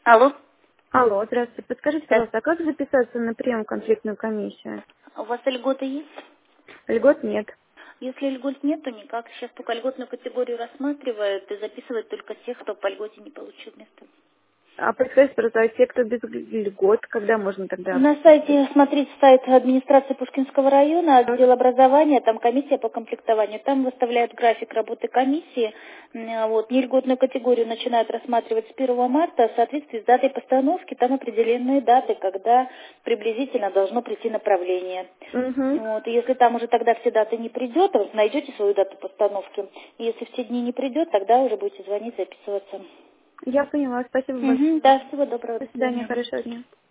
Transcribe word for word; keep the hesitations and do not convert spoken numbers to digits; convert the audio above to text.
Алло. Алло, здравствуйте. Подскажите, Да. пожалуйста, а как записаться на прием в конфликтную комиссию? У вас льготы есть? Льгот нет. Если льгот нет, то никак. Сейчас только льготную категорию рассматривают и записывают только тех, кто по льготе не получил место. А подскажите, пожалуйста, а те, кто без льгот, когда можно тогда? На сайте, смотрите, сайт администрации Пушкинского района, отдел образования, там комиссия по комплектованию, там выставляют график работы комиссии, М, вот, нельготную категорию начинают рассматривать с первого марта, в соответствии с датой постановки, там определенные даты, когда приблизительно должно прийти направление. Угу. Вот, и если там уже тогда все даты не придет, вы найдете свою дату постановки, и если в те дни не придет, тогда уже будете звонить, записываться. Я поняла. Спасибо большое. Мгм, да, всего доброго, До до свидания, свидания. хорошего дня.